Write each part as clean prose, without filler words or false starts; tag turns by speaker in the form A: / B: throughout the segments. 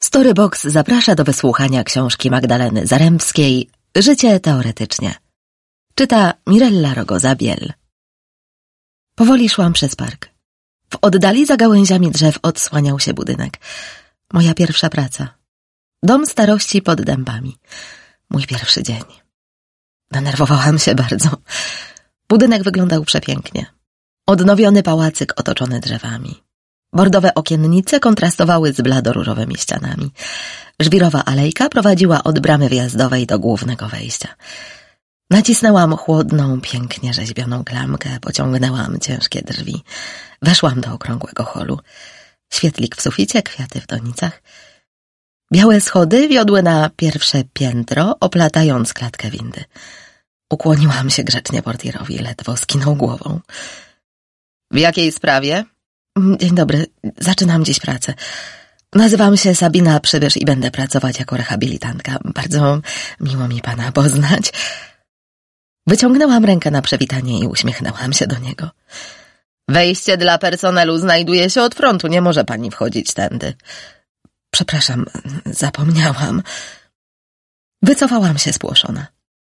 A: Storybox zaprasza do wysłuchania książki Magdaleny Zarębskiej Życie teoretycznie. Czyta Mirella Rogoza-Biel. Powoli szłam przez park. W oddali za gałęziami drzew odsłaniał się budynek. Moja pierwsza praca. Dom starości pod Dębami. Mój pierwszy dzień. Denerwowałam się bardzo. Budynek wyglądał przepięknie. Odnowiony pałacyk otoczony drzewami. Bordowe okiennice kontrastowały z bladoróżowymi ścianami. Żwirowa alejka prowadziła od bramy wjazdowej do głównego wejścia. Nacisnęłam chłodną, pięknie rzeźbioną klamkę, pociągnęłam ciężkie drzwi. Weszłam do okrągłego holu. Świetlik w suficie, kwiaty w donicach. Białe schody wiodły na pierwsze piętro, oplatając klatkę windy. Ukłoniłam się grzecznie portierowi, ledwo skinął głową. — W jakiej sprawie? — Dzień dobry, zaczynam dziś pracę. Nazywam się Sabina Przybysz i będę pracować jako rehabilitantka. Bardzo miło mi pana poznać. Wyciągnęłam rękę na przywitanie i uśmiechnęłam się do niego. — Wejście dla personelu znajduje się od frontu, nie może pani wchodzić tędy. — Przepraszam, zapomniałam. Wycofałam się spłoszona.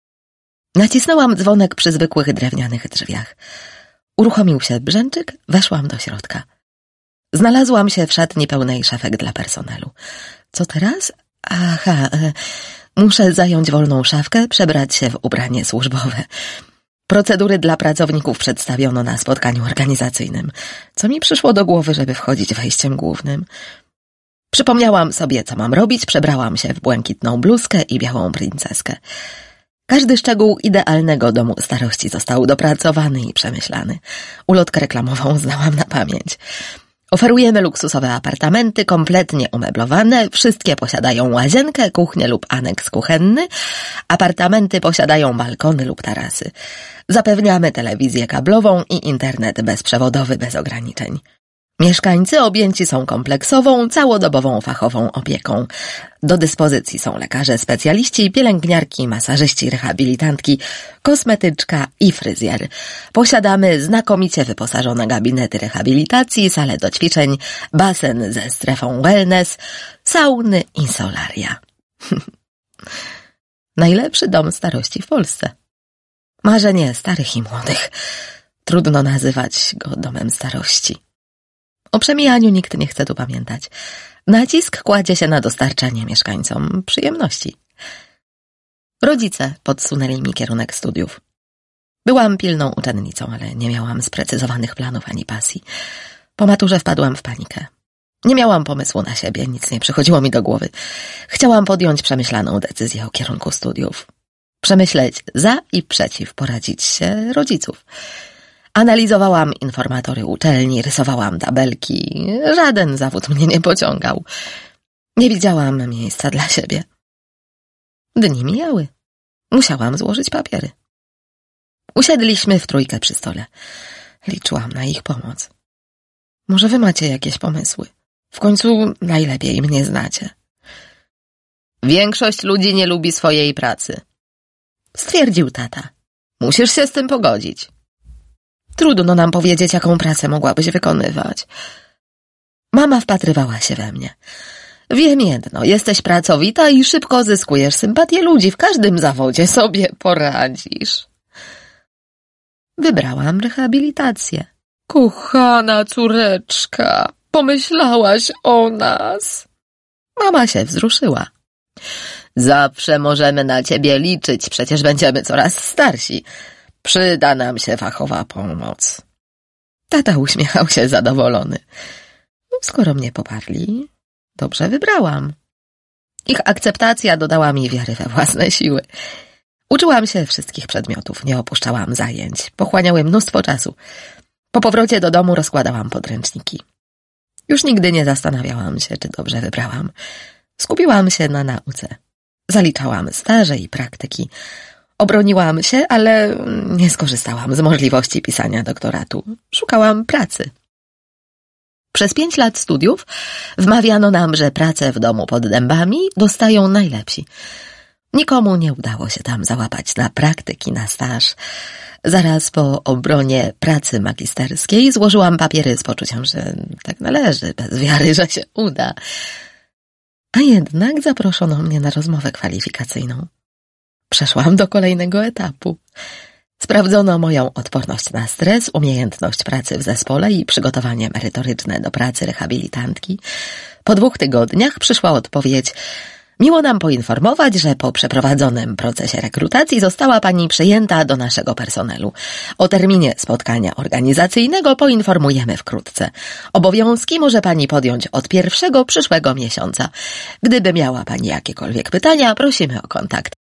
A: Nacisnęłam dzwonek przy zwykłych drewnianych drzwiach. Uruchomił się brzęczyk, weszłam do środka. Znalazłam się w szatni pełnej szafek dla personelu. Co teraz? Aha, muszę zająć wolną szafkę, przebrać się w ubranie służbowe. Procedury dla pracowników przedstawiono na spotkaniu organizacyjnym. Co mi przyszło do głowy, żeby wchodzić wejściem głównym? Przypomniałam sobie, co mam robić, przebrałam się w błękitną bluzkę i białą princeskę. Każdy szczegół idealnego domu starości został dopracowany i przemyślany. Ulotkę reklamową znałam na pamięć. Oferujemy luksusowe apartamenty, kompletnie umeblowane, wszystkie posiadają łazienkę, kuchnię lub aneks kuchenny, apartamenty posiadają balkony lub tarasy. Zapewniamy telewizję kablową i internet bezprzewodowy bez ograniczeń. Mieszkańcy objęci są kompleksową, całodobową fachową opieką. Do dyspozycji są lekarze specjaliści, pielęgniarki, masażyści, rehabilitantki, kosmetyczka i fryzjer. Posiadamy znakomicie wyposażone gabinety rehabilitacji, salę do ćwiczeń, basen ze strefą wellness, sauny i solaria. Najlepszy dom starości w Polsce. Marzenie starych i młodych. Trudno nazywać go domem starości. O przemijaniu nikt nie chce tu pamiętać. Nacisk kładzie się na dostarczanie mieszkańcom przyjemności. Rodzice podsunęli mi kierunek studiów. Byłam pilną uczennicą, ale nie miałam sprecyzowanych planów ani pasji. Po maturze wpadłam w panikę. Nie miałam pomysłu na siebie, nic nie przychodziło mi do głowy. Chciałam podjąć przemyślaną decyzję o kierunku studiów. Przemyśleć za i przeciw, poradzić się rodziców. Analizowałam informatory uczelni, rysowałam tabelki. Żaden zawód mnie nie pociągał. Nie widziałam miejsca dla siebie. Dni mijały. Musiałam złożyć papiery. Usiedliśmy w trójkę przy stole. Liczyłam na ich pomoc. Może wy macie jakieś pomysły? W końcu najlepiej mnie znacie. Większość ludzi nie lubi swojej pracy, stwierdził tata. Musisz się z tym pogodzić. Trudno nam powiedzieć, jaką pracę mogłabyś wykonywać. Mama wpatrywała się we mnie. Wiem jedno, jesteś pracowita i szybko zyskujesz sympatię ludzi. W każdym zawodzie sobie poradzisz. Wybrałam rehabilitację. Kochana córeczka, pomyślałaś o nas. Mama się wzruszyła. Zawsze możemy na ciebie liczyć, przecież będziemy coraz starsi. Przyda nam się fachowa pomoc. Tata uśmiechał się zadowolony. Skoro mnie poparli, dobrze wybrałam. Ich akceptacja dodała mi wiary we własne siły. Uczyłam się wszystkich przedmiotów, nie opuszczałam zajęć. Pochłaniały mnóstwo czasu. Po powrocie do domu rozkładałam podręczniki. Już nigdy nie zastanawiałam się, czy dobrze wybrałam. Skupiłam się na nauce. Zaliczałam staże i praktyki. Obroniłam się, ale nie skorzystałam z możliwości pisania doktoratu. Szukałam pracy. Przez 5 lat studiów wmawiano nam, że pracę w domu pod Dębami dostają najlepsi. Nikomu nie udało się tam załapać na praktyki, na staż. Zaraz po obronie pracy magisterskiej złożyłam papiery z poczuciem, że tak należy, bez wiary, że się uda. A jednak zaproszono mnie na rozmowę kwalifikacyjną. Przeszłam do kolejnego etapu. Sprawdzono moją odporność na stres, umiejętność pracy w zespole i przygotowanie merytoryczne do pracy rehabilitantki. Po 2 tygodniach przyszła odpowiedź: miło nam poinformować, że po przeprowadzonym procesie rekrutacji została pani przyjęta do naszego personelu. O terminie spotkania organizacyjnego poinformujemy wkrótce. Obowiązki może pani podjąć od 1 przyszłego miesiąca. Gdyby miała pani jakiekolwiek pytania, prosimy o kontakt.